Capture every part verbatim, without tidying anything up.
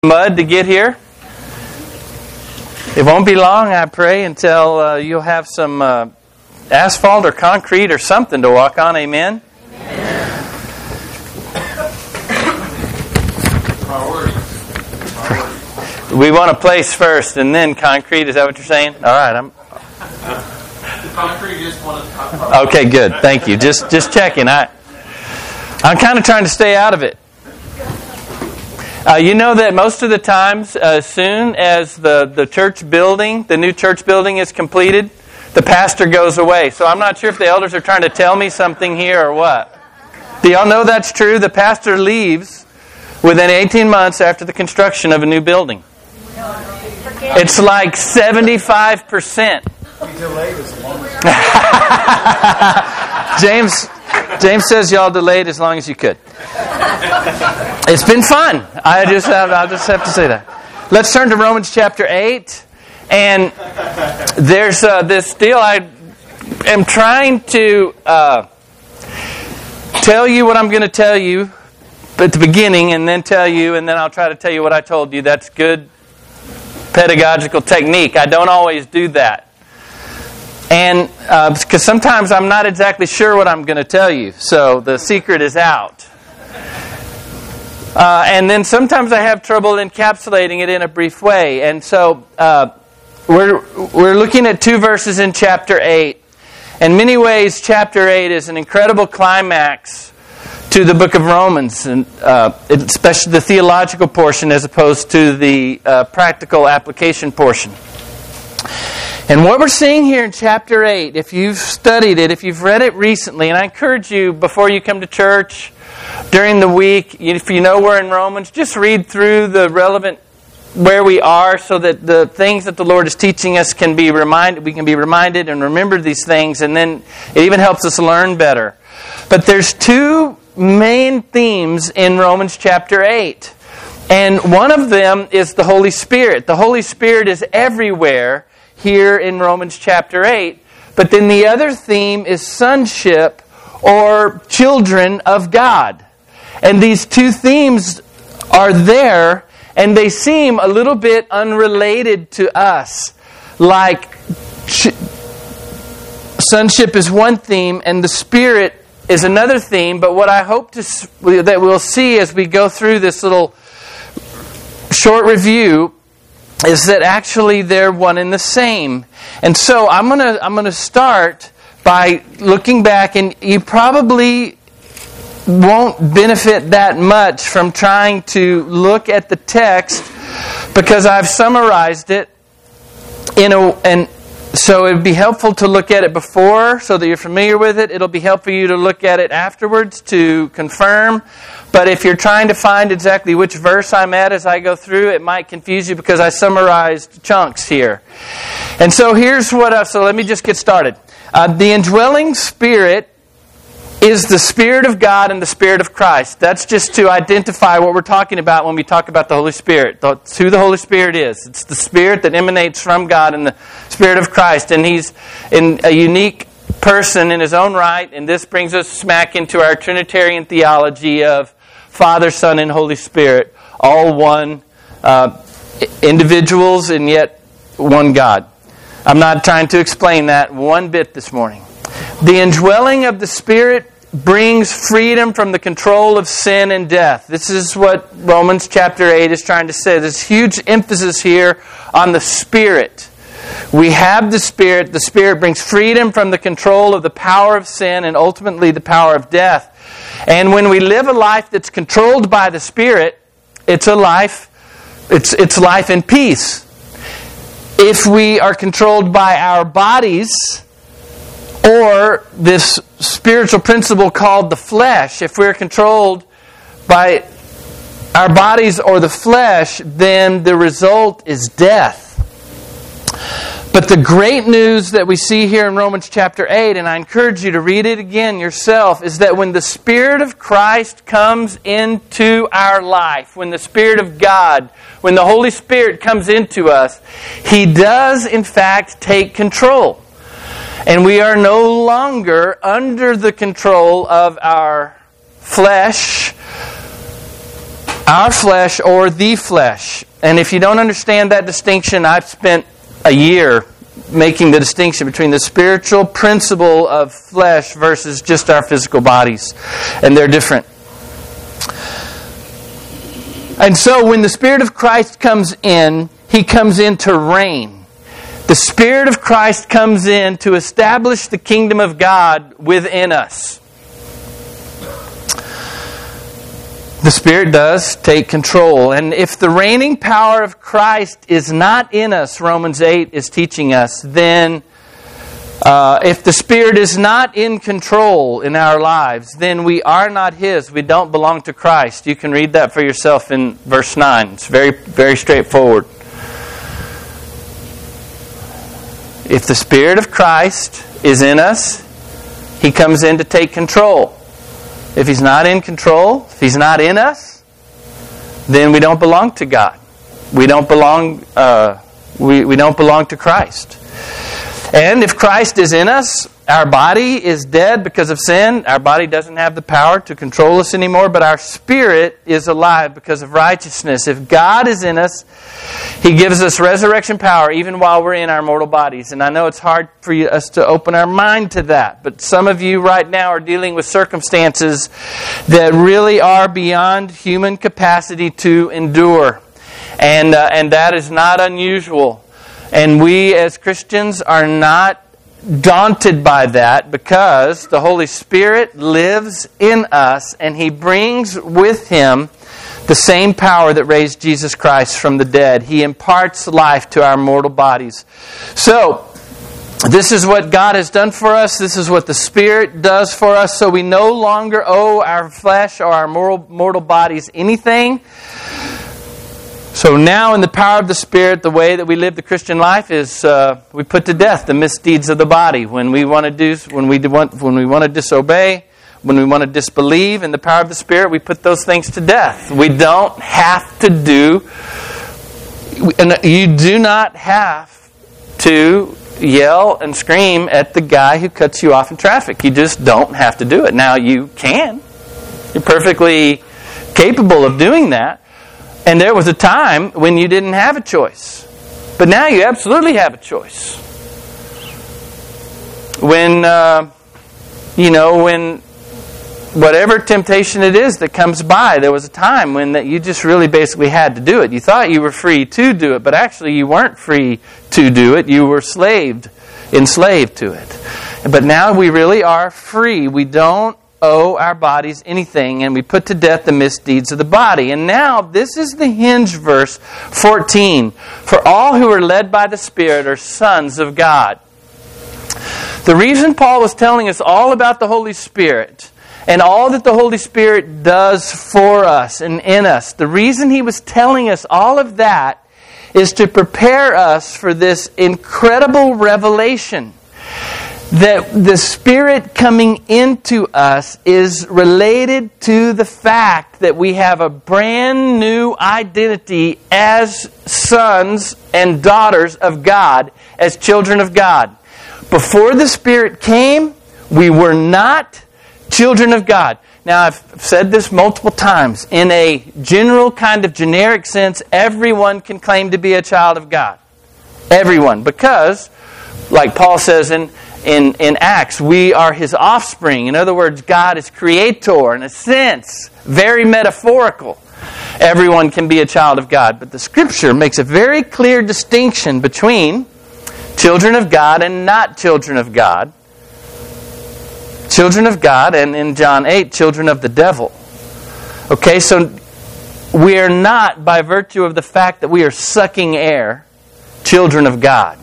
Mud to get here. It won't be long, I pray, until uh, you'll have some uh, asphalt or concrete or something to walk on. Amen? Amen. We want a place first and then concrete. Is that what you're saying? All right. I'm. Concrete just want to. Okay, good. Thank you. Just just checking. I I'm kind of trying to stay out of it. Uh, you know that most of the times, as soon as the, the church building, the new church building is completed, the pastor goes away. So I'm not sure if the elders are trying to tell me something here or what. Do y'all know that's true? The pastor leaves within eighteen months after the construction of a new building. It's like seventy-five percent. James... James says y'all delayed as long as you could. It's been fun. I just have, I'll just have to say that. Let's turn to Romans chapter eight. And there's uh, this deal. I am trying to uh, tell you what I'm going to tell you at the beginning and then tell you, and then I'll try to tell you what I told you. That's good pedagogical technique. I don't always do that. And because uh, sometimes I'm not exactly sure what I'm going to tell you, so the secret is out. Uh, and then sometimes I have trouble encapsulating it in a brief way. And so uh, we're we're looking at two verses in chapter eight. In many ways, chapter eight is an incredible climax to the book of Romans, and uh, especially the theological portion as opposed to the uh, practical application portion. And what we're seeing here in chapter eight, if you've studied it, if you've read it recently, and I encourage you before you come to church, during the week, if you know we're in Romans, just read through the relevant where we are so that the things that the Lord is teaching us can be reminded, we can be reminded and remember these things, and then it even helps us learn better. But there's two main themes in Romans chapter eight. And one of them is the Holy Spirit. The Holy Spirit is everywhere here in Romans chapter eight. But then the other theme is sonship or children of God. And these two themes are there, and they seem a little bit unrelated to us. Like ch- sonship is one theme and the Spirit is another theme. But what I hope to that we'll see as we go through this little short review is that actually they're one and the same. And so I'm gonna I'm gonna start by looking back, and you probably won't benefit that much from trying to look at the text because I've summarized it in a and so it would be helpful to look at it before so that you're familiar with it. It'll be helpful for you to look at it afterwards to confirm. But if you're trying to find exactly which verse I'm at as I go through, it might confuse you because I summarized chunks here. And so here's what, uh, so let me just get started. Uh, the indwelling Spirit is the Spirit of God and the Spirit of Christ. That's just to identify what we're talking about when we talk about the Holy Spirit. That's who the Holy Spirit is. It's the Spirit that emanates from God and the Spirit of Christ. And He's in a unique person in His own right. And this brings us smack into our Trinitarian theology of Father, Son, and Holy Spirit. All one uh, individuals and yet one God. I'm not trying to explain that one bit this morning. The indwelling of the Spirit brings freedom from the control of sin and death. This is what Romans chapter eight is trying to say. There's huge emphasis here on the Spirit. We have the Spirit. The Spirit brings freedom from the control of the power of sin and ultimately the power of death. And when we live a life that's controlled by the Spirit, it's a life, it's, it's life in peace. If we are controlled by our bodies, or this spiritual principle called the flesh, if we're controlled by our bodies or the flesh, then the result is death. But the great news that we see here in Romans chapter eight, and I encourage you to read it again yourself, is that when the Spirit of Christ comes into our life, when the Spirit of God, when the Holy Spirit comes into us, He does in fact take control. And we are no longer under the control of our flesh, our flesh or the flesh. And if you don't understand that distinction, I've spent a year making the distinction between the spiritual principle of flesh versus just our physical bodies. And they're different. And so when the Spirit of Christ comes in, He comes in to reign. The Spirit of Christ comes in to establish the kingdom of God within us. The Spirit does take control. And if the reigning power of Christ is not in us, Romans eight is teaching us, then uh, if the Spirit is not in control in our lives, then we are not His. We don't belong to Christ. You can read that for yourself in verse nine. It's very, very straightforward. If the Spirit of Christ is in us, He comes in to take control. If He's not in control, if He's not in us, then we don't belong to God. We don't belong. Uh, we we don't belong to Christ. And if Christ is in us, our body is dead because of sin. Our body doesn't have the power to control us anymore, but our spirit is alive because of righteousness. If God is in us, He gives us resurrection power even while we're in our mortal bodies. And I know it's hard for you, us to open our mind to that, but some of you right now are dealing with circumstances that really are beyond human capacity to endure. And, uh, and that is not unusual. And we as Christians are not daunted by that because the Holy Spirit lives in us and He brings with Him the same power that raised Jesus Christ from the dead. He imparts life to our mortal bodies. So, this is what God has done for us. This is what the Spirit does for us. So we no longer owe our flesh or our mortal, mortal bodies anything. So now in the power of the Spirit, the way that we live the Christian life is uh, we put to death the misdeeds of the body. When we want to do, when we want, when we want to disobey, when we want to disbelieve in the power of the Spirit, we put those things to death. We don't have to do, and you do not have to yell and scream at the guy who cuts you off in traffic. You just don't have to do it. Now you can. You're perfectly capable of doing that. And there was a time when you didn't have a choice. But now you absolutely have a choice. When, uh, you know, when whatever temptation it is that comes by, there was a time when that you just really basically had to do it. You thought you were free to do it, but actually you weren't free to do it. You were slaved, enslaved to it. But now we really are free. We don't owe our bodies anything, and we put to death the misdeeds of the body. And now, this is the hinge verse fourteen. For all who are led by the Spirit are sons of God. The reason Paul was telling us all about the Holy Spirit and all that the Holy Spirit does for us and in us, the reason he was telling us all of that is to prepare us for this incredible revelation that the Spirit coming into us is related to the fact that we have a brand new identity as sons and daughters of God, as children of God. Before the Spirit came, we were not children of God. Now, I've said this multiple times. In a general kind of generic sense, everyone can claim to be a child of God. Everyone. Because, like Paul says in In, in Acts, we are His offspring. In other words, God is creator, in a sense, very metaphorical. Everyone can be a child of God. But the Scripture makes a very clear distinction between children of God and not children of God. Children of God, and in John eight, children of the devil. Okay, so we are not, by virtue of the fact that we are sucking air, children of God.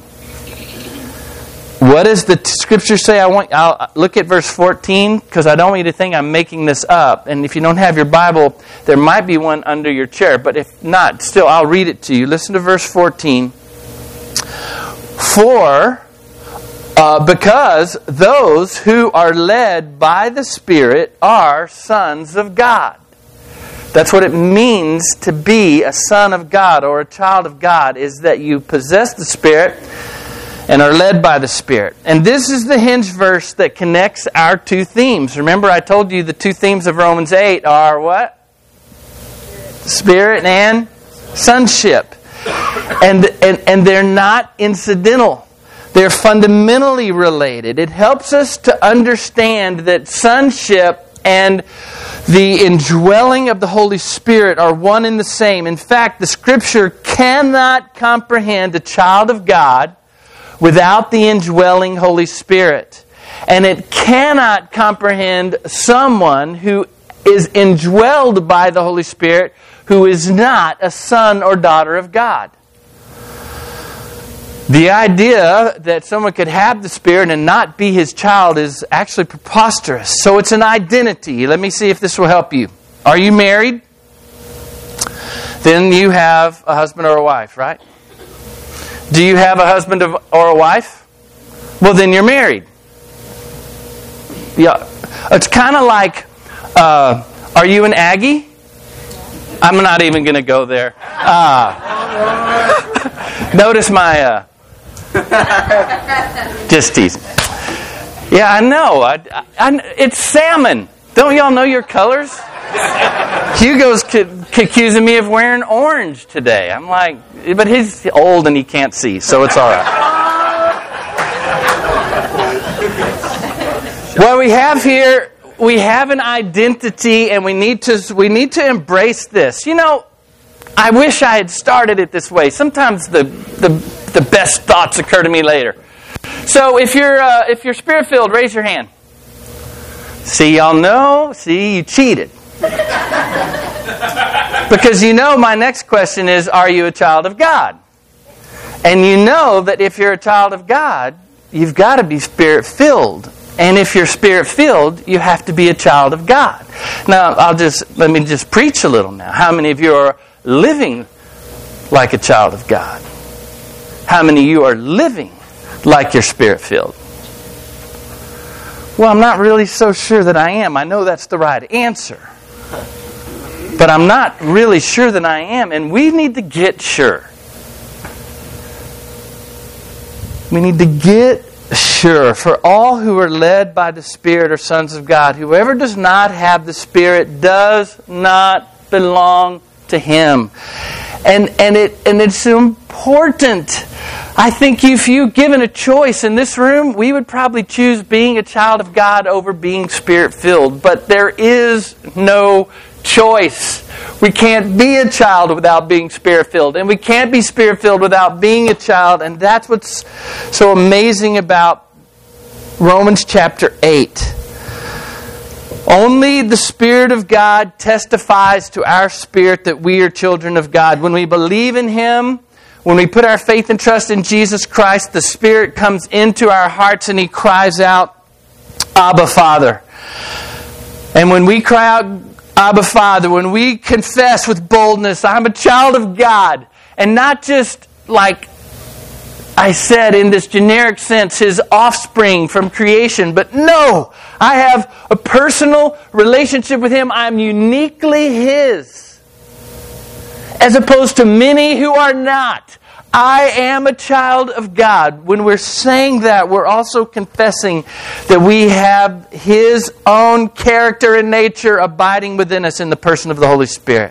What does the Scripture say? I want. I'll look at verse fourteen because I don't want you to think I'm making this up. And if you don't have your Bible, there might be one under your chair. But if not, still, I'll read it to you. Listen to verse fourteen. For, uh, because those who are led by the Spirit are sons of God. That's what it means to be a son of God or a child of God, is that you possess the Spirit and are led by the Spirit. And this is the hinge verse that connects our two themes. Remember, I told you the two themes of Romans eight are what? Spirit and sonship. And, and, and they're not incidental. They're fundamentally related. It helps us to understand that sonship and the indwelling of the Holy Spirit are one and the same. In fact, the Scripture cannot comprehend a child of God without the indwelling Holy Spirit. And it cannot comprehend someone who is indwelled by the Holy Spirit who is not a son or daughter of God. The idea that someone could have the Spirit and not be His child is actually preposterous. So it's an identity. Let me see if this will help you. Are you married? Then you have a husband or a wife, right? Do you have a husband or a wife? Well, then you're married. Yeah, it's kind of like, uh, are you an Aggie? I'm not even going to go there. Uh, notice my... Uh, just teasing. Yeah, I know. I, I, it's salmon. Don't y'all know your colors? Hugo's c- accusing me of wearing orange today. I'm like, but he's old and he can't see, so it's all right. What we have here, we have an identity, and we need to we need to embrace this. You know, I wish I had started it this way. Sometimes the the, the best thoughts occur to me later. So if you're uh, if you're Spirit-filled, raise your hand. See, y'all know. See, you cheated. Because you know my next question is, are you a child of God? And you know that if you're a child of God, you've got to be Spirit-filled. And if you're Spirit-filled, you have to be a child of God. Now, I'll just let me just preach a little now. How many of you are living like a child of God? How many of you are living like you're Spirit-filled? Well, I'm not really so sure that I am. I know that's the right answer. But I'm not really sure that I am. And we need to get sure. We need to get sure. For all who are led by the Spirit are sons of God. Whoever does not have the Spirit does not belong to Him. And and it and it's important. I think if you've given a choice in this room, we would probably choose being a child of God over being Spirit-filled. But there is no choice. We can't be a child without being Spirit-filled. And we can't be Spirit-filled without being a child. And that's what's so amazing about Romans chapter eight. Only the Spirit of God testifies to our spirit that we are children of God. When we believe in Him, when we put our faith and trust in Jesus Christ, the Spirit comes into our hearts and He cries out, Abba, Father. And when we cry out, Abba, Father, when we confess with boldness, I'm a child of God, and not just like I said in this generic sense, His offspring from creation, but no, I have a personal relationship with Him. I'm uniquely His, as opposed to many who are not. I am a child of God. When we're saying that, we're also confessing that we have His own character and nature abiding within us in the person of the Holy Spirit.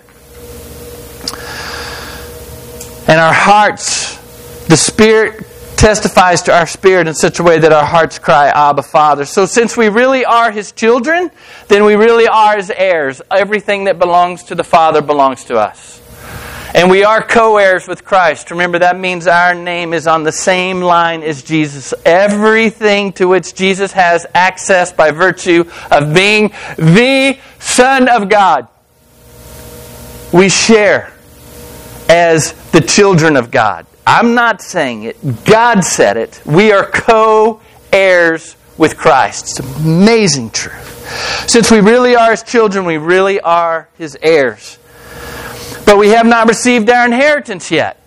And our hearts, the Spirit testifies to our spirit in such a way that our hearts cry, Abba, Father. So since we really are His children, then we really are His heirs. Everything that belongs to the Father belongs to us. And we are co-heirs with Christ. Remember, that means our name is on the same line as Jesus. Everything to which Jesus has access by virtue of being the Son of God, we share as the children of God. I'm not saying it. God said it. We are co-heirs with Christ. It's an amazing truth. Since we really are His children, we really are His heirs. But we have not received our inheritance yet.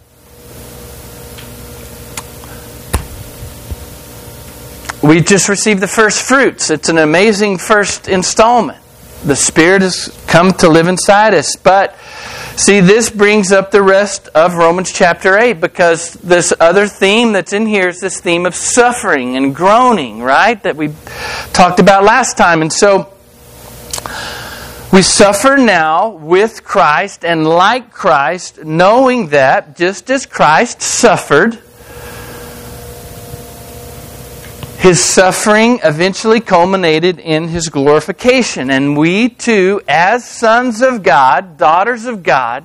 We just received the first fruits. It's an amazing first installment. The Spirit has come to live inside us. But see, this brings up the rest of Romans chapter eight, because this other theme that's in here is this theme of suffering and groaning, right? That we talked about last time. And so We suffer now with Christ and like Christ, knowing that just as Christ suffered, His suffering eventually culminated in His glorification. And we too, as sons of God, daughters of God,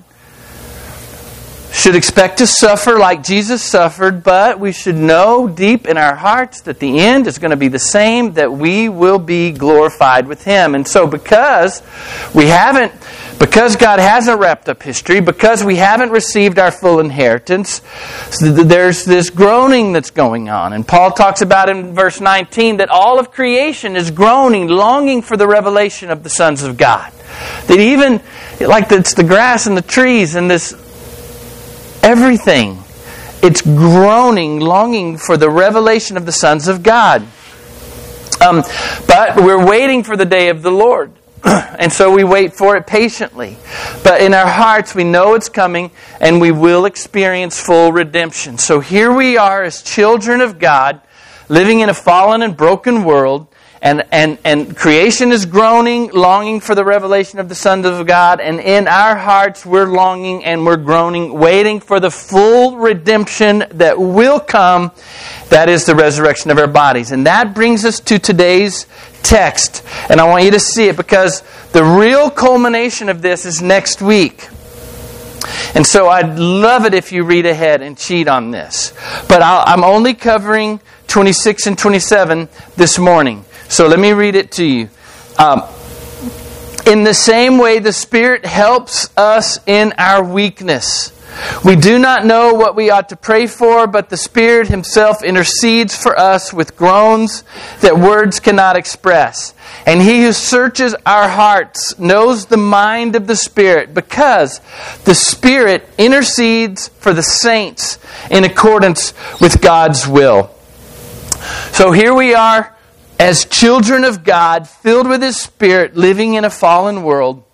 should expect to suffer like Jesus suffered, but we should know deep in our hearts that the end is going to be the same, that we will be glorified with Him. And so because we haven't, because God hasn't wrapped up history, because we haven't received our full inheritance, there's this groaning that's going on. And Paul talks about in verse nineteen that all of creation is groaning, longing for the revelation of the sons of God. That even, like it's the grass and the trees and this everything, it's groaning, longing for the revelation of the sons of God. Um, but we're waiting for the day of the Lord. And so we wait for it patiently. But in our hearts, we know it's coming, and we will experience full redemption. So here we are as children of God, living in a fallen and broken world. And, and, and creation is groaning, longing for the revelation of the sons of God. And in our hearts, we're longing and we're groaning, waiting for the full redemption that will come. That is the resurrection of our bodies. And that brings us to today's text. And I want you to see it because the real culmination of this is next week. And so I'd love it if you read ahead and cheat on this. But I'll, I'm only covering twenty-six and twenty-seven this morning. So let me read it to you. Um, in the same way, the Spirit helps us in our weakness. We do not know what we ought to pray for, but the Spirit Himself intercedes for us with groans that words cannot express. And He who searches our hearts knows the mind of the Spirit, because the Spirit intercedes for the saints in accordance with God's will. So here we are, as children of God, filled with His Spirit, living in a fallen world.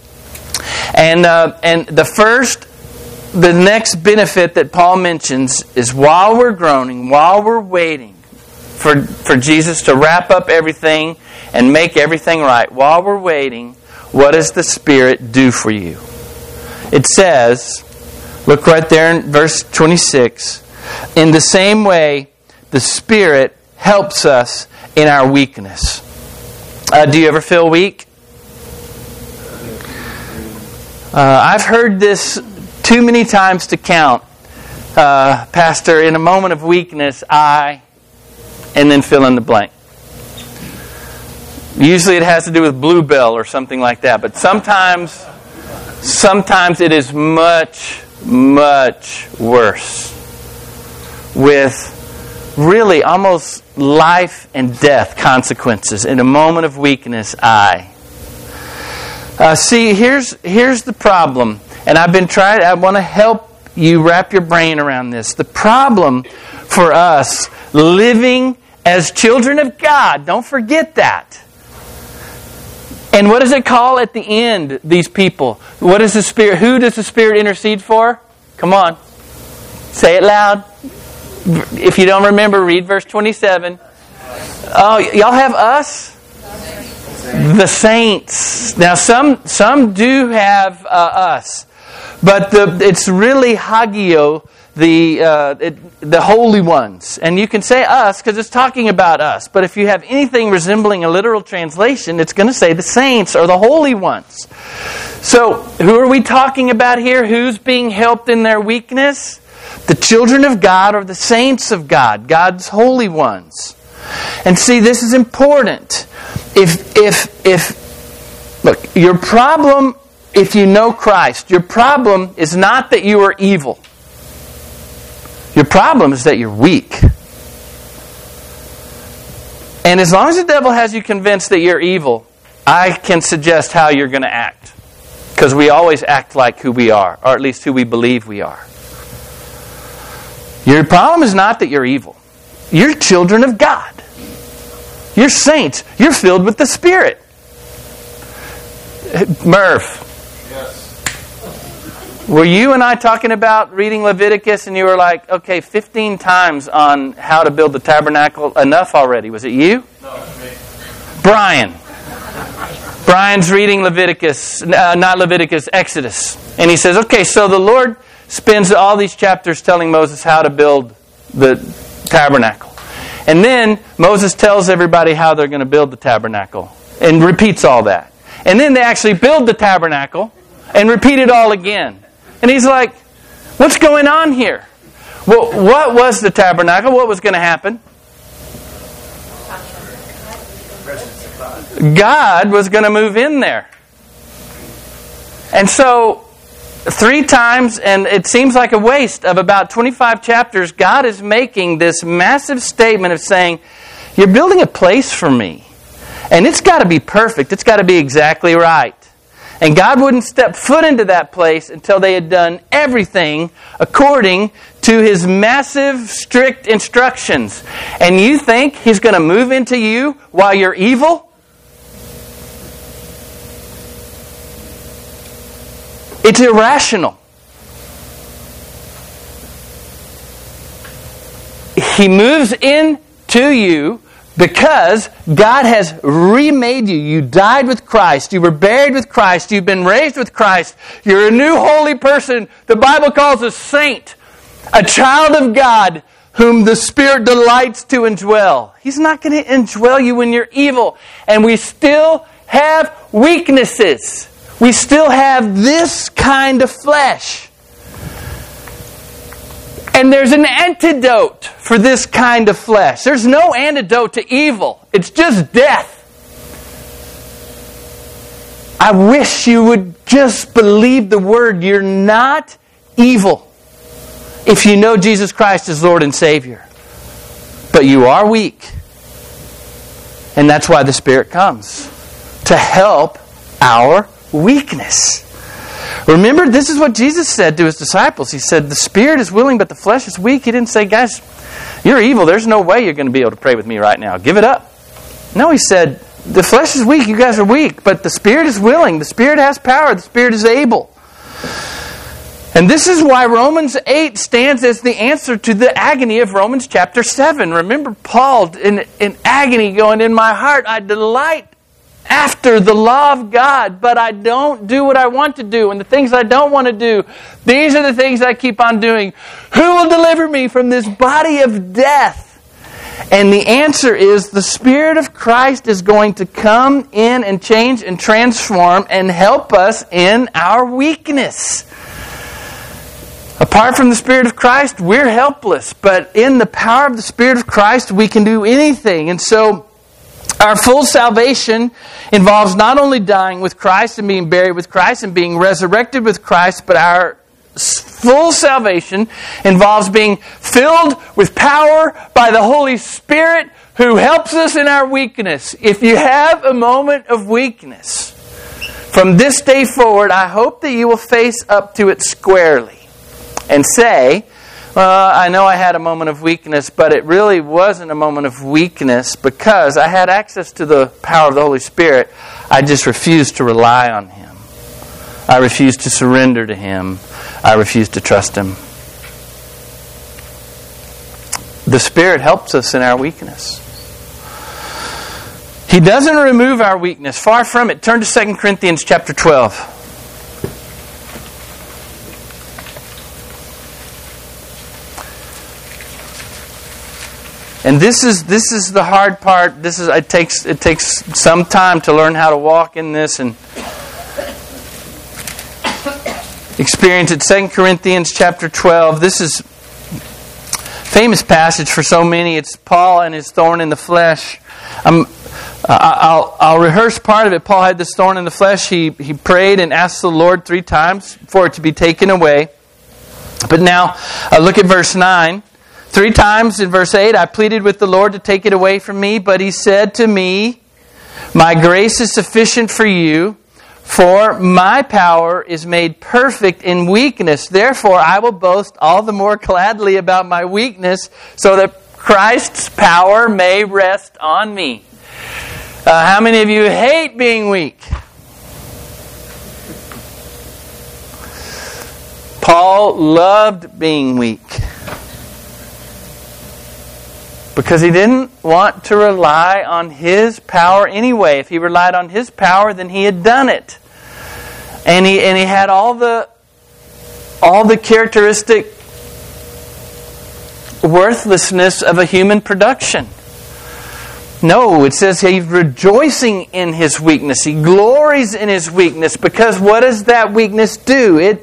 And uh, and the first, the next benefit that Paul mentions is while we're groaning, while we're waiting for, for Jesus to wrap up everything and make everything right, while we're waiting, what does the Spirit do for you? It says, look right there in verse twenty-six, in the same way, the Spirit helps us in our weakness. Uh, do you ever feel weak? Uh, I've heard this too many times to count. Uh, Pastor, in a moment of weakness, I, and then fill in the blank. Usually it has to do with Bluebell or something like that. But sometimes, sometimes it is much, much worse. With really almost life and death consequences. In a moment of weakness, I. Uh, see, here's here's the problem. And I've been trying, I want to help you wrap your brain around this. The problem for us living as children of God, don't forget that. And what does it call at the end, these people? What is the Spirit? Who does the Spirit intercede for? Come on. Say it loud. If you don't remember, read verse twenty-seven. Oh, y'all have us? The saints. Now, some some do have uh, us. But the, it's really Hagio, the uh, it, the holy ones. And you can say us because it's talking about us. But if you have anything resembling a literal translation, it's going to say the saints or the holy ones. So, who are we talking about here? Who's being helped in their weakness? The children of God or the saints of God, God's holy ones. And see, this is important. If, if, if, look, your problem, if you know Christ, your problem is not that you are evil. Your problem is that you're weak. And as long as the devil has you convinced that you're evil, I can suggest how you're going to act. Because we always act like who we are, or at least who we believe we are. Your problem is not that you're evil. You're children of God. You're saints. You're filled with the Spirit. Merv. Yes. Were you and I talking about reading Leviticus and you were like, okay, fifteen times on how to build the tabernacle, enough already? Was it you? No, me. Brian. Brian's reading Leviticus, uh, not Leviticus, Exodus. And he says, okay, so the Lord spends all these chapters telling Moses how to build the tabernacle. And then Moses tells everybody how they're going to build the tabernacle and repeats all that. And then they actually build the tabernacle and repeat it all again. And he's like, what's going on here? Well, what was the tabernacle? What was going to happen? God was going to move in there. And so, three times, and it seems like a waste of about twenty-five chapters, God is making this massive statement of saying, you're building a place for me. And it's got to be perfect. It's got to be exactly right. And God wouldn't step foot into that place until they had done everything according to His massive, strict instructions. And you think He's going to move into you while you're evil? It's irrational. He moves into you because God has remade you. You died with Christ. You were buried with Christ. You've been raised with Christ. You're a new holy person. The Bible calls a saint, a child of God whom the Spirit delights to indwell. He's not going to indwell you when you're evil. And we still have weaknesses. We still have this kind of flesh. And there's an antidote for this kind of flesh. There's no antidote to evil. It's just death. I wish you would just believe the word. You're not evil if you know Jesus Christ as Lord and Savior. But you are weak. And that's why the Spirit comes. To help our weakness. Remember, this is what Jesus said to His disciples. He said, the Spirit is willing, but the flesh is weak. He didn't say, guys, you're evil. There's no way you're going to be able to pray with me right now. Give it up. No, He said, the flesh is weak. You guys are weak. But the Spirit is willing. The Spirit has power. The Spirit is able. And this is why Romans eight stands as the answer to the agony of Romans chapter seven. Remember Paul in, in agony going, in my heart I delight after the law of God, but I don't do what I want to do. And the things I don't want to do, these are the things I keep on doing. Who will deliver me from this body of death? And the answer is the Spirit of Christ is going to come in and change and transform and help us in our weakness. Apart from the Spirit of Christ, we're helpless. But in the power of the Spirit of Christ, we can do anything. And so, our full salvation involves not only dying with Christ and being buried with Christ and being resurrected with Christ, but our full salvation involves being filled with power by the Holy Spirit who helps us in our weakness. If you have a moment of weakness, from this day forward, I hope that you will face up to it squarely and say, well, I know I had a moment of weakness, but it really wasn't a moment of weakness because I had access to the power of the Holy Spirit. I just refused to rely on Him. I refused to surrender to Him. I refused to trust Him. The Spirit helps us in our weakness. He doesn't remove our weakness. Far from it. Turn to Second Corinthians chapter twelve. And this is this is the hard part. This is it takes it takes some time to learn how to walk in this and experience it. Second Corinthians chapter twelve. This is a famous passage for so many. It's Paul and his thorn in the flesh. I'm, I'll I'll rehearse part of it. Paul had this thorn in the flesh. He he prayed and asked the Lord three times for it to be taken away. But now uh, look at verse nine. Three times in verse eight, I pleaded with the Lord to take it away from me, but He said to me, my grace is sufficient for you, for my power is made perfect in weakness. Therefore, I will boast all the more gladly about my weakness, so that Christ's power may rest on me. Uh, how many of you hate being weak? Paul loved being weak. Because he didn't want to rely on his power anyway. If he relied on his power, then he had done it. And he and he had all the all the characteristic worthlessness of a human production. No, it says he's rejoicing in his weakness. He glories in his weakness, because what does that weakness do? It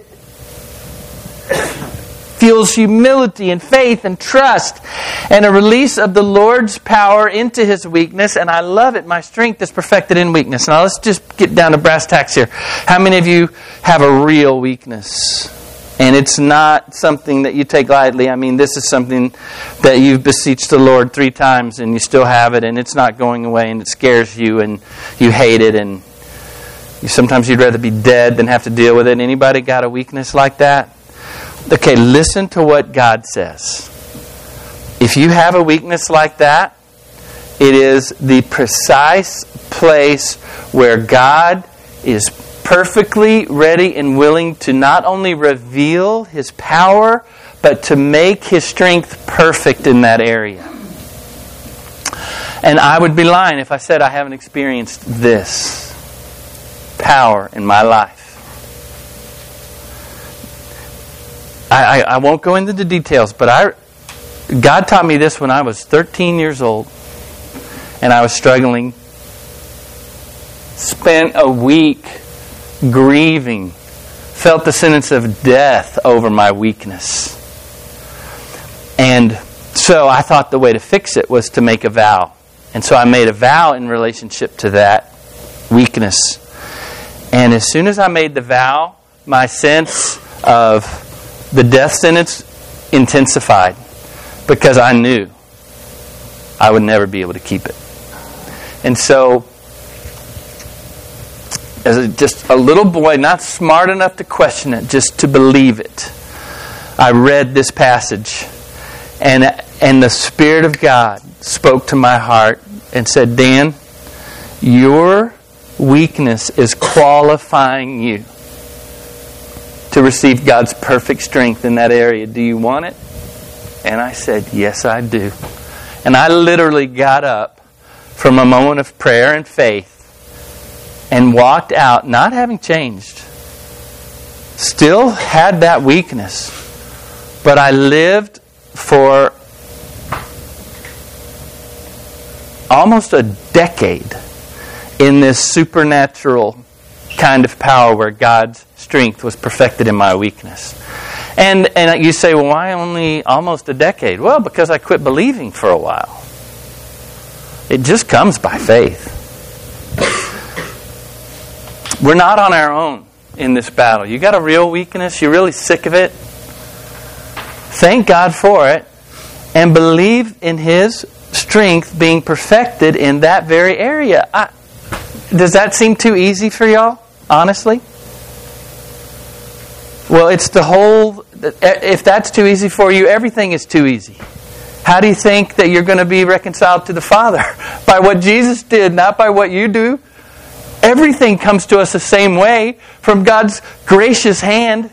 fuels humility and faith and trust and a release of the Lord's power into his weakness. And I love it. My strength is perfected in weakness. Now let's just get down to brass tacks here. How many of you have a real weakness? And it's not something that you take lightly. I mean, this is something that you've beseeched the Lord three times and you still have it, and it's not going away, and it scares you and you hate it, and you, sometimes you'd rather be dead than have to deal with it. Anybody got a weakness like that? Okay, listen to what God says. If you have a weakness like that, it is the precise place where God is perfectly ready and willing to not only reveal His power, but to make His strength perfect in that area. And I would be lying if I said I haven't experienced this power in my life. I, I, I won't go into the details, but I, God taught me this when I was thirteen years old, and I was struggling. Spent a week grieving, felt the sentence of death over my weakness. And so I thought the way to fix it was to make a vow. And so I made a vow in relationship to that weakness. And as soon as I made the vow, my sense of the death sentence intensified, because I knew I would never be able to keep it. And so, as a, just a little boy, not smart enough to question it, just to believe it, I read this passage, and and the Spirit of God spoke to my heart and said, Dan, your weakness is qualifying you to receive God's perfect strength in that area. Do you want it? And I said, yes, I do. And I literally got up from a moment of prayer and faith and walked out, not having changed. Still had that weakness. But I lived for almost a decade in this supernatural kind of power where God's strength was perfected in my weakness. And and you say, well, why only almost a decade? Well, because I quit believing for a while. It just comes by faith. We're not on our own in this battle. You got a real weakness, you're really sick of it. Thank God for it, and believe in His strength being perfected in that very area. I, does that seem too easy for y'all, honestly? Well, it's the whole... If that's too easy for you, everything is too easy. How do you think that you're going to be reconciled to the Father? By what Jesus did, not by what you do. Everything comes to us the same way, from God's gracious hand.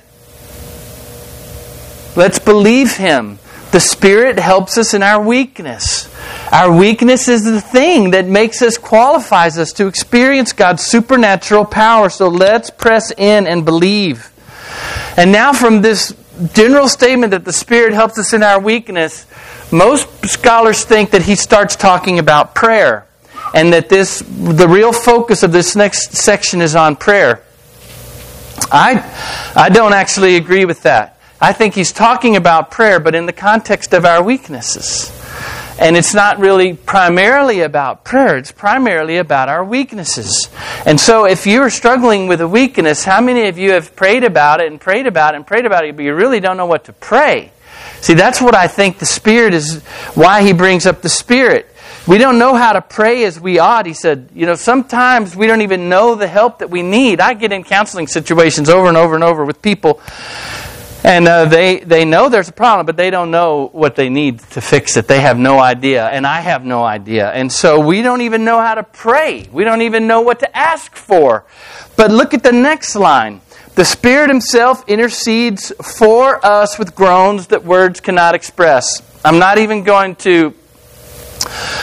Let's believe Him. The Spirit helps us in our weakness. Our weakness is the thing that makes us, qualifies us to experience God's supernatural power. So let's press in and believe. And now from this general statement that the Spirit helps us in our weakness, most scholars think that he starts talking about prayer. And that this, the real focus of this next section is on prayer. I, I don't actually agree with that. I think he's talking about prayer, but in the context of our weaknesses. And it's not really primarily about prayer. It's primarily about our weaknesses. And so if you're struggling with a weakness, how many of you have prayed about it and prayed about it and prayed about it, but you really don't know what to pray? See, that's what I think the Spirit is, why he brings up the Spirit. We don't know how to pray as we ought. He said, you know, sometimes we don't even know the help that we need. I get in counseling situations over and over and over with people, and uh, they, they know there's a problem, but they don't know what they need to fix it. They have no idea, and I have no idea. And so we don't even know how to pray. We don't even know what to ask for. But look at the next line. The Spirit Himself intercedes for us with groans that words cannot express. I'm not even going to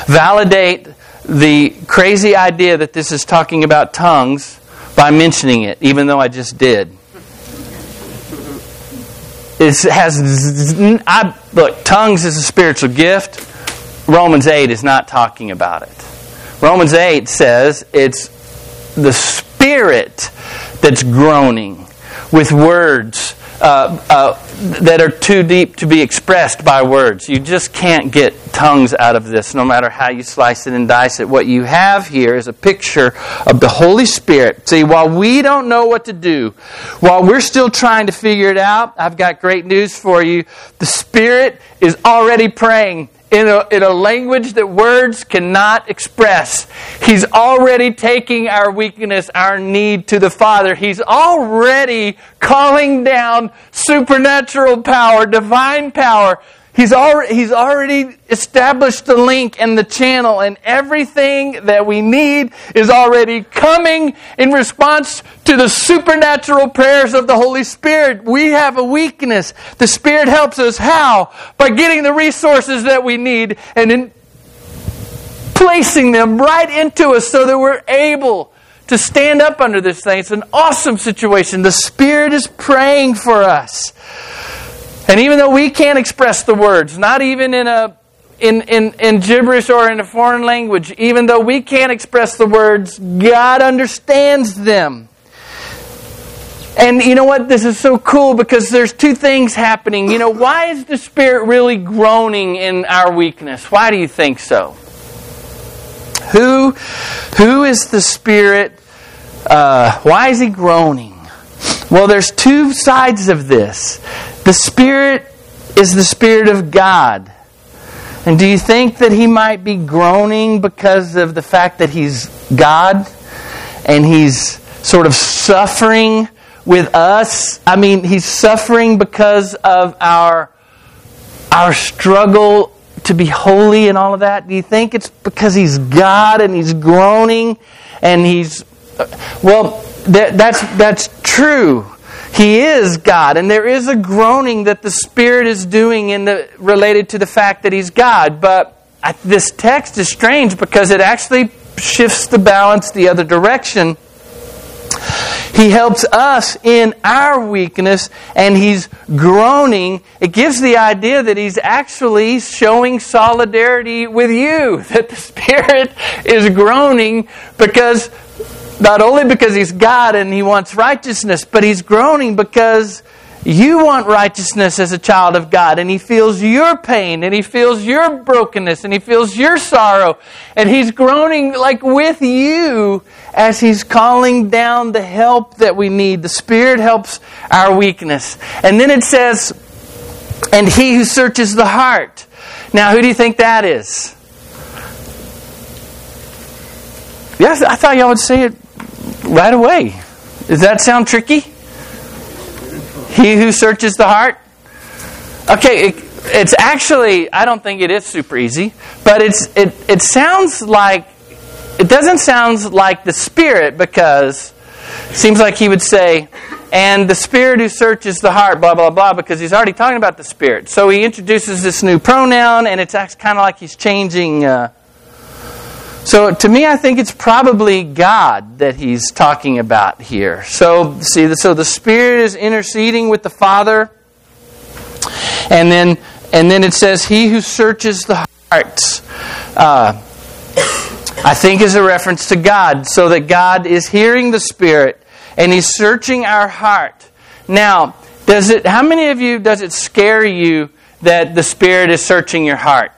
validate the crazy idea that this is talking about tongues by mentioning it, even though I just did. It has, I, look, tongues is a spiritual gift. Romans eight is not talking about it. Romans eight says it's the Spirit that's groaning with words uh, uh, that are too deep to be expressed by words. You just can't get tongues out of this, no matter how you slice it and dice it. What you have here is a picture of the Holy Spirit. See, while we don't know what to do, while we're still trying to figure it out, I've got great news for you. The Spirit is already praying in a, in a language that words cannot express. He's already taking our weakness, our need to the Father. He's already calling down supernatural power, divine power. He's already, he's already established the link and the channel, and everything that we need is already coming in response to the supernatural prayers of the Holy Spirit. We have a weakness. The Spirit helps us. How? By getting the resources that we need and in placing them right into us so that we're able to stand up under this thing. It's an awesome situation. The Spirit is praying for us. And even though we can't express the words, not even in a in, in, in gibberish or in a foreign language, even though we can't express the words, God understands them. And you know what? This is so cool because there's two things happening. You know, why is the Spirit really groaning in our weakness? Why do you think so? Who, who is the Spirit? Uh, why is He groaning? Well, there's two sides of this. The Spirit is the Spirit of God. And do you think that He might be groaning because of the fact that He's God and He's sort of suffering with us? I mean, He's suffering because of our, our struggle to be holy and all of that. Do you think it's because He's God and He's groaning and He's... Well, that, that's that's true. He is God, and there is a groaning that the Spirit is doing in the related to the fact that He's God. But this text is strange because it actually shifts the balance the other direction. He helps us in our weakness, and He's groaning. It gives the idea that He's actually showing solidarity with you, that the Spirit is groaning because... Not only because He's God and He wants righteousness, but He's groaning because you want righteousness as a child of God. And He feels your pain, and He feels your brokenness, and He feels your sorrow. And He's groaning like with you as He's calling down the help that we need. The Spirit helps our weakness. And then it says, and He who searches the heart. Now, who do you think that is? Yes, I thought y'all would say it right away. Does that sound tricky? He who searches the heart? Okay, it, it's actually, I don't think it is super easy, but it's it, it sounds like, it doesn't sound like the Spirit, because it seems like he would say, and the Spirit who searches the heart, blah, blah, blah, because he's already talking about the Spirit. So he introduces this new pronoun, and it's kind of like he's changing... Uh, So to me, I think it's probably God that he's talking about here. So see, so the Spirit is interceding with the Father, and then and then it says, "He who searches the hearts," uh, I think is a reference to God, so that God is hearing the Spirit and He's searching our heart. Now, does it? How many of you does it scare you that the Spirit is searching your heart?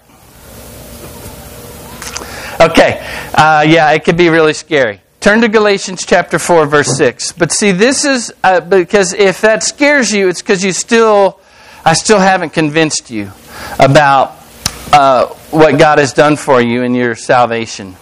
Okay, uh, yeah, it could be really scary. Turn to Galatians chapter four, verse six. But see, this is, uh, because if that scares you, it's because you still, I still haven't convinced you about uh, what God has done for you in your salvation.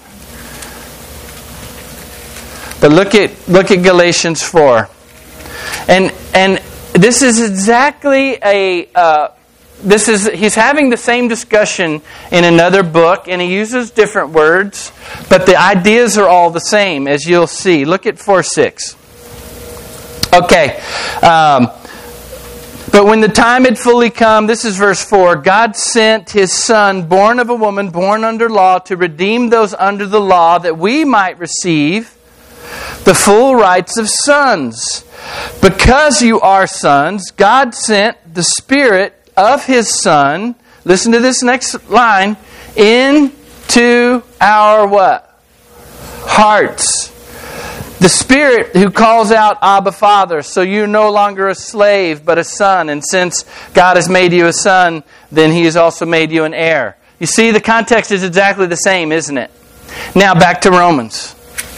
But look at look at Galatians four, and and this is exactly a. Uh, This is he's having the same discussion in another book, and he uses different words, but the ideas are all the same, as you'll see. Look at four six. Okay. Um, But when the time had fully come, this is verse four, God sent His Son, born of a woman, born under law, to redeem those under the law, that we might receive the full rights of sons. Because you are sons, God sent the Spirit of His Son, listen to this next line, into our what? Hearts. The Spirit who calls out, Abba, Father. So you're no longer a slave, but a son. And since God has made you a son, then He has also made you an heir. You see, the context is exactly the same, isn't it? Now, back to Romans.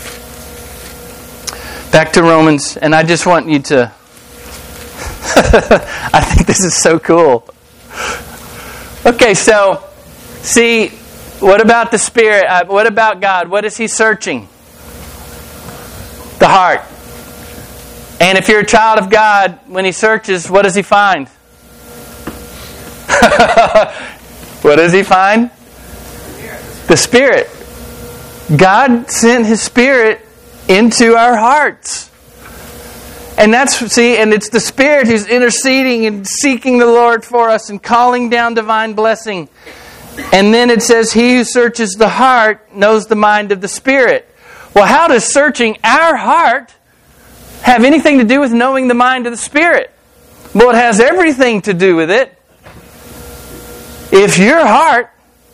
Back to Romans. And I just want you to... I think this is so cool. Okay, so, see, what about the Spirit? Uh, what about God? What is He searching? The heart. And if you're a child of God, when He searches, what does He find? What does He find? The Spirit. God sent His Spirit into our hearts. And that's, see, and it's the Spirit who's interceding and seeking the Lord for us and calling down divine blessing. And then it says, He who searches the heart knows the mind of the Spirit. Well, how does searching our heart have anything to do with knowing the mind of the Spirit? Well, it has everything to do with it. If your heart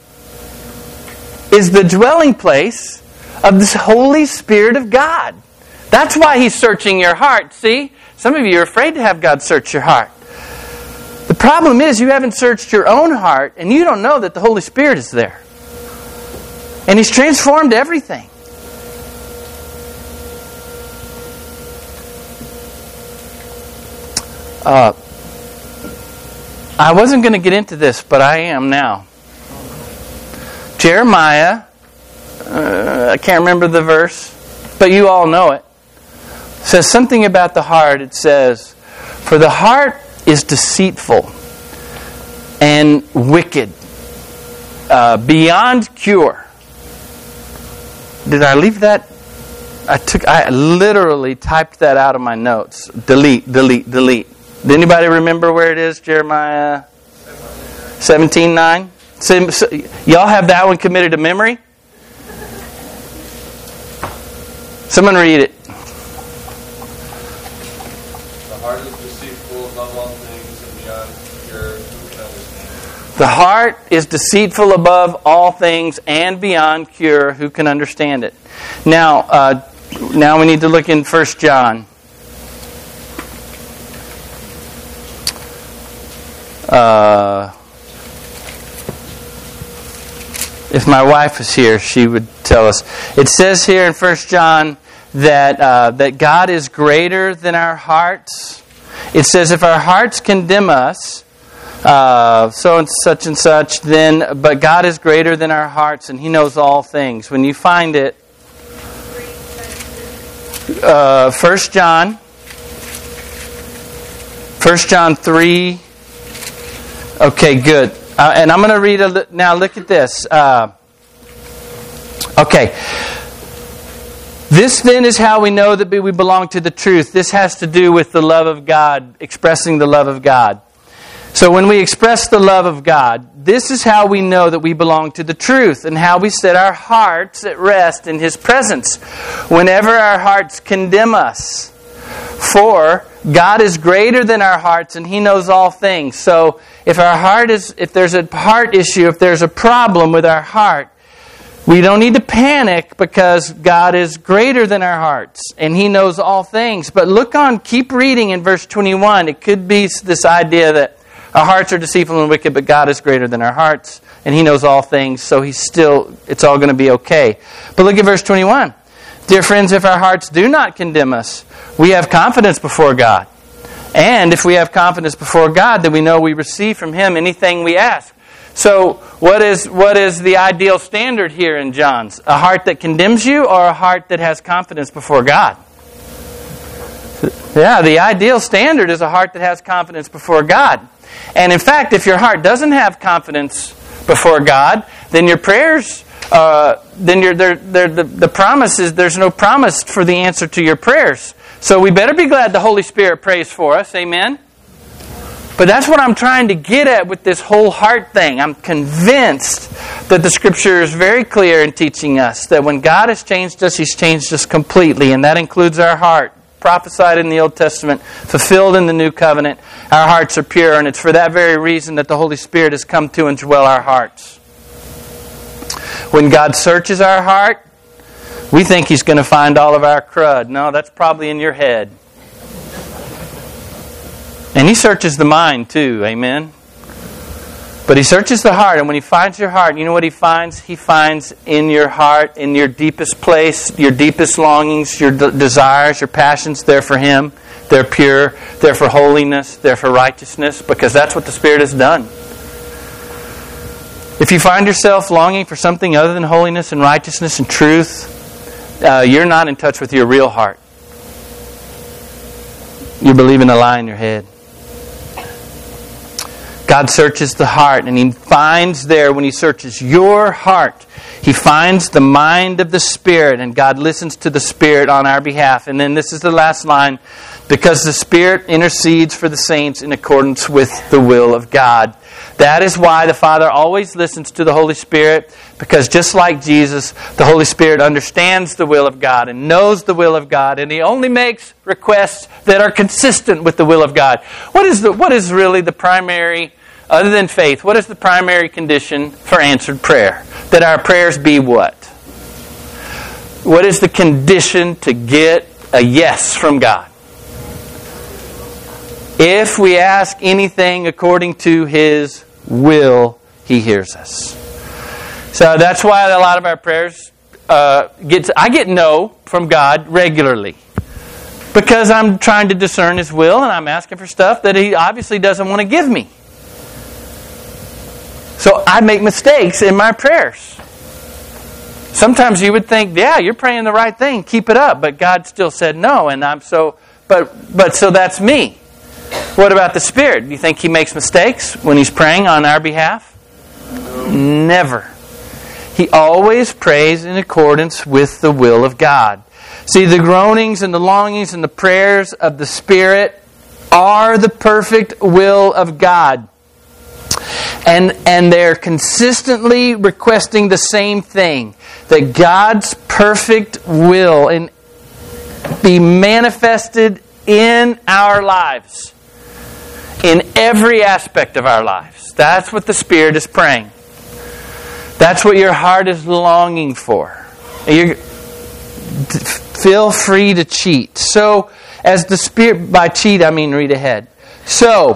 is the dwelling place of the Holy Spirit of God. That's why He's searching your heart. See? Some of you are afraid to have God search your heart. The problem is you haven't searched your own heart and you don't know that the Holy Spirit is there. And He's transformed everything. Uh, I wasn't going to get into this, but I am now. Jeremiah, uh, I can't remember the verse, but you all know it. It says something about the heart. It says, for the heart is deceitful and wicked, uh, beyond cure. Did I leave that? I took. I literally typed that out of my notes. Delete, delete, delete. Did anybody remember where it is? Jeremiah seventeen nine? So, so, y'all have that one committed to memory? Someone read it. The heart is deceitful above all things and beyond cure. Who can understand it? The heart is deceitful above all things and beyond cure. Who can understand it? Now, uh, now we need to look in First John. Uh, if my wife was here, she would tell us. It says here in First John that uh, that God is greater than our hearts. It says if our hearts condemn us, uh, so and such and such, then but God is greater than our hearts, and He knows all things. When you find it, uh, First John, First John three. Okay, good. Uh, and I'm going to read a li- now. Look at this. Uh, okay. This then is how we know that we belong to the truth. This has to do with the love of God, expressing the love of God. So when we express the love of God, this is how we know that we belong to the truth and how we set our hearts at rest in His presence whenever our hearts condemn us. For God is greater than our hearts and He knows all things. So if our heart is, if there's a heart issue, if there's a problem with our heart, we don't need to panic because God is greater than our hearts and He knows all things. But look on, keep reading in verse twenty-one. It could be this idea that our hearts are deceitful and wicked, but God is greater than our hearts and He knows all things. So He's still, it's all going to be okay. But look at verse twenty-one. Dear friends, if our hearts do not condemn us, we have confidence before God. And if we have confidence before God, then we know we receive from Him anything we ask. So what is what is the ideal standard here in John's? A heart that condemns you or a heart that has confidence before God? Yeah, the ideal standard is a heart that has confidence before God. And in fact, if your heart doesn't have confidence before God, then your prayers... Uh, then you're, they're, they're, the, the promise is there's no promise for the answer to your prayers. So we better be glad the Holy Spirit prays for us. Amen? But that's what I'm trying to get at with this whole heart thing. I'm convinced that the Scripture is very clear in teaching us that when God has changed us, He's changed us completely, and that includes our heart. Prophesied in the Old Testament, fulfilled in the New Covenant. Our hearts are pure, and it's for that very reason that the Holy Spirit has come to indwell our hearts. When God searches our heart, we think He's going to find all of our crud. No, that's probably in your head. And He searches the mind too, amen? But He searches the heart, and when He finds your heart, you know what He finds? He finds in your heart, in your deepest place, your deepest longings, your de- desires, your passions, they're for Him. They're pure. They're for holiness. They're for righteousness, because that's what the Spirit has done. If you find yourself longing for something other than holiness and righteousness and truth, uh, you're not in touch with your real heart. You're believing a lie in your head. God searches the heart, and He finds there, when He searches your heart, He finds the mind of the Spirit, and God listens to the Spirit on our behalf. And then this is the last line, because the Spirit intercedes for the saints in accordance with the will of God. That is why the Father always listens to the Holy Spirit, because just like Jesus, the Holy Spirit understands the will of God and knows the will of God, and He only makes requests that are consistent with the will of God. What is the what is really the primary, other than faith, what is the primary condition for answered prayer? That our prayers be what? What is the condition to get a yes from God? If we ask anything according to His will, He hears us. So that's why a lot of our prayers uh, get. I get no from God regularly, because I'm trying to discern His will, and I'm asking for stuff that He obviously doesn't want to give me. So I make mistakes in my prayers. Sometimes you would think, yeah, you're praying the right thing, keep it up, but God still said no, and I'm so. But but so that's me. What about the Spirit? Do you think He makes mistakes when He's praying on our behalf? No. Never. He always prays in accordance with the will of God. See, the groanings and the longings and the prayers of the Spirit are the perfect will of God. And, and they're consistently requesting the same thing. That God's perfect will in, be manifested in our lives. In every aspect of our lives. That's what the Spirit is praying. That's what your heart is longing for. You feel free to cheat. So, as the Spirit, by cheat I mean read ahead. So,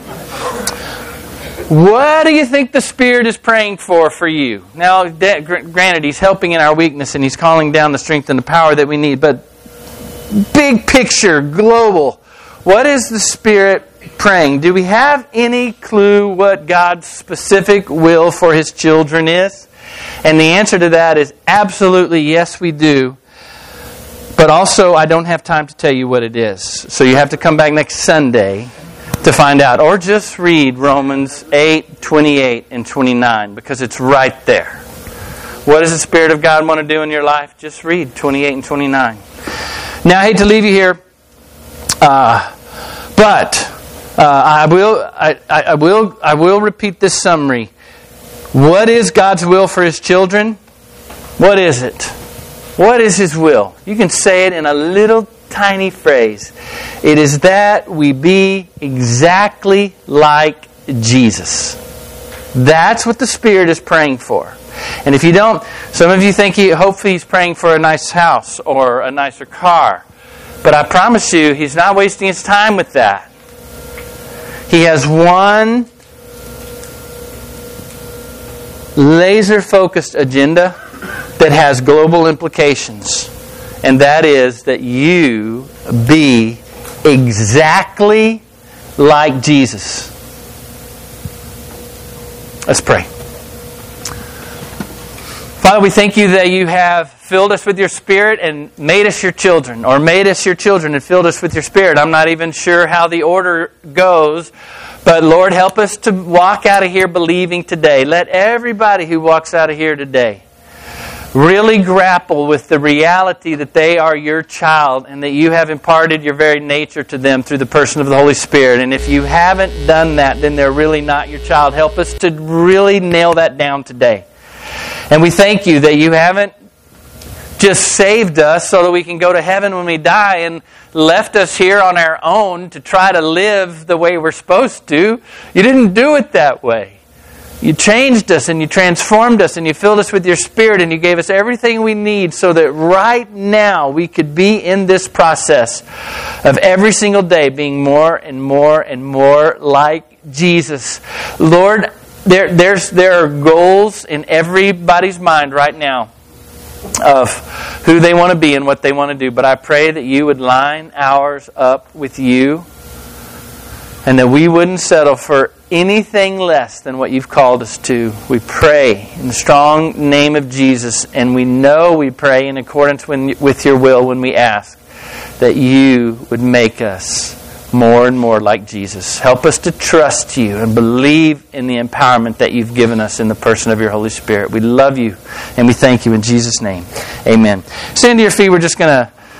what do you think the Spirit is praying for for you? Now, granted, He's helping in our weakness, and He's calling down the strength and the power that we need. But big picture, global, what is the Spirit praying? Do we have any clue what God's specific will for His children is? And the answer to that is absolutely yes, we do. But also, I don't have time to tell you what it is. So you have to come back next Sunday to find out. Or just read Romans eight, twenty-eight and twenty-nine, because it's right there. What does the Spirit of God want to do in your life? Just read twenty-eight and twenty-nine. Now, I hate to leave you here, uh, but uh, I will. I, I will. I will repeat this summary. What is God's will for His children? What is it? What is His will? You can say it in a little tiny phrase. It is that we be exactly like Jesus. That's what the Spirit is praying for. And if you don't, some of you think he, hopefully He's praying for a nice house or a nicer car. But I promise you, He's not wasting His time with that. He has one laser-focused agenda that has global implications. And that is that you be exactly like Jesus. Let's pray. Father, we thank You that You have filled us with Your Spirit and made us Your children, or made us Your children and filled us with Your Spirit. I'm not even sure how the order goes, but Lord, help us to walk out of here believing today. Let everybody who walks out of here today really grapple with the reality that they are your child and that you have imparted your very nature to them through the person of the Holy Spirit. And if you haven't done that, then they're really not your child. Help us to really nail that down today. And we thank you that you haven't just saved us so that we can go to heaven when we die and left us here on our own to try to live the way we're supposed to. You didn't do it that way. You changed us and you transformed us and you filled us with your Spirit and you gave us everything we need so that right now we could be in this process of every single day being more and more and more like Jesus. Lord, there, there's, there are goals in everybody's mind right now of who they want to be and what they want to do. But I pray that you would line ours up with you and that we wouldn't settle for anything less than what you've called us to. We pray in the strong name of Jesus, and we know we pray in accordance with your will when we ask that you would make us more and more like Jesus. Help us to trust you and believe in the empowerment that you've given us in the person of your Holy Spirit. We love you and we thank you in Jesus' name. Amen. Stand to your feet. We're just going to